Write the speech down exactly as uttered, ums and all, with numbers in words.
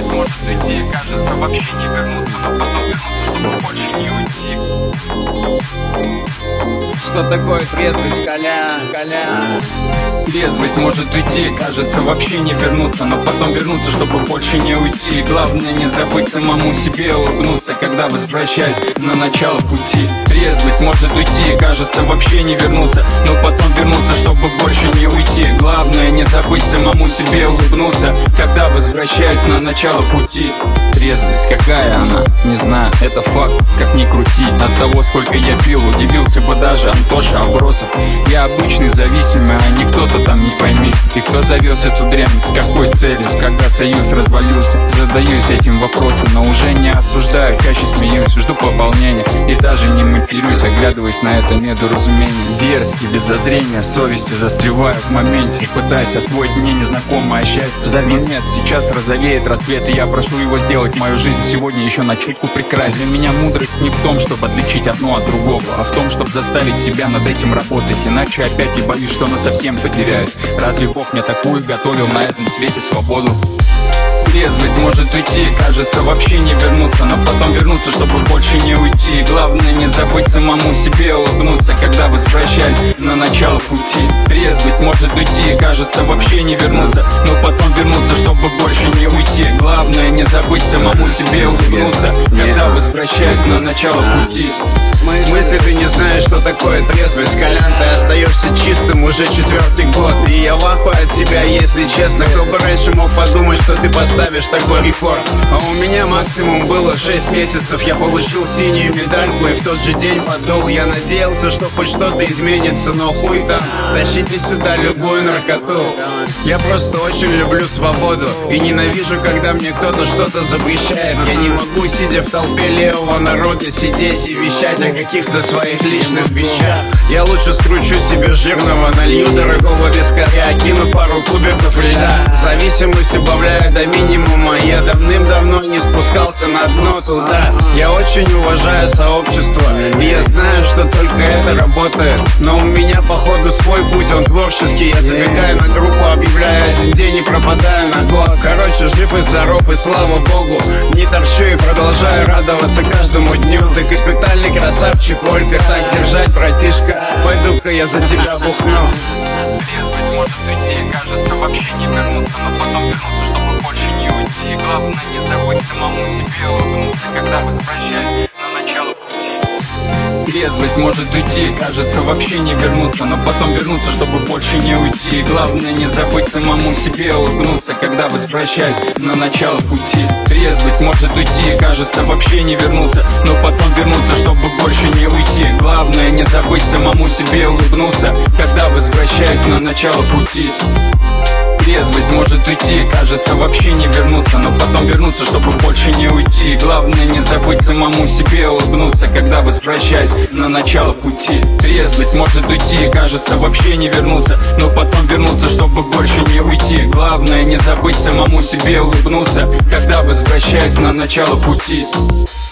Трезвость может уйти, кажется, вообще не вернуться, но потом вернуться, чтобы больше не уйти. Что такое трезвость, Колян, Колян? Трезвость может уйти, кажется, вообще не вернуться, но потом вернуться, чтобы больше не уйти. Главное не забыть самому себе улыбнуться, когда возвращаясь на начало пути. Трезвость может уйти, кажется, вообще не вернуться, но потом вернуться, чтобы больше не уйти. Главное не забыть самому себе улыбнуться, когда возвращаясь на начало пути. Трезвость, какая она? Не знаю, это факт, как ни крути. От того, сколько я пил, удивился бы даже Антоша Абросов. Я обычный зависимый, а не кто-то там, не пойми. И кто завез эту дрянь, с какой целью? Когда союз развалился, задаюсь этим вопросом, но уже не осуждаю, чаще смеюсь, жду пополнения и даже не матерюсь, оглядываясь на это недоразумение. Дерзкий, без зазрения, совестью застреваю в моменте, пытаясь освоить мне незнакомое счастье. Завис нет, сейчас розовеет рассвет, и я прошу его сделать мою жизнь сегодня еще на чутку прекраснее. Для меня мудрость не в том, чтобы отличить одно от другого, а в том, чтобы заставить себя над этим работать. Иначе опять я боюсь, что насовсем потеряюсь. Разве Бог мне такую готовил на этом свете свободу? Трезвость может уйти, кажется, вообще не вернуться, но потом вернуться, чтобы больше не уйти. Главное не забыть самому себе улыбнуться, когда возвращаясь на начало пути. Трезвость может уйти, кажется, вообще не вернуться, но потом вернуться, чтобы больше не уйти. Главное не забыть самому себе улыбнуться, когда возвращаясь на начало пути. В смысле ты не знаешь, что такое трезвость, Колян? Ты остаешься чистым уже четвертый год, и я в ахуе от тебя, если честно. Кто бы раньше мог подумать, что ты поставишь такой рекорд? А у меня максимум было шесть месяцев. Я получил синюю медальку и в тот же день подол. Я надеялся, что хоть что-то изменится, но хуй там, тащите сюда любую наркоту. Я просто очень люблю свободу и ненавижу, когда мне кто-то что-то запрещает. Я не могу, сидя в толпе левого народа, сидеть и вещать о каких-то своих личных вещах. Я лучше скручу себе жирного, налью дорогого вискаря, кину пару кубиков льда. Зависимость убавляю до минимума, я давным-давно не спускался на дно туда. Я очень уважаю сообщество, и я знаю, что только это работает. Но у меня походу свой путь, он творческий. Я забегаю на группу, объявляю один день и пропадаю на год. Короче, жив и здоров, и слава богу. Не торчу и продолжаю радоваться каждому дню. Ты капитальный красавчик, Ольга, так держать, братишка. Пойду-ка я за тебя бухну. Трезвость может уйти, кажется, вообще не вернуться, но потом вернуться, чтобы больше не уйти. Главное не забыть самому себе улыбнуться, когда возвращаясь на начало пути. Трезвость может уйти, кажется, вообще не вернуться, но потом вернуться, чтобы больше не уйти. Главное не забыть самому себе улыбнуться, когда возвращаясь на начало пути. Трезвость может уйти, кажется, вообще не вернуться, но потом вернуться, чтобы больше не уйти. Главное не забыть самому себе улыбнуться, когда возвращаясь на начало пути. Трезвость может уйти, кажется, вообще не вернуться, но потом вернуться, чтобы больше не уйти. Главное не забыть самому себе улыбнуться, когда возвращаясь на начало пути. Трезвость может уйти, кажется, вообще не вернуться, но потом вернуться, чтобы больше не уйти. Главное не забыть самому себе улыбнуться, когда возвращаясь на начало пути.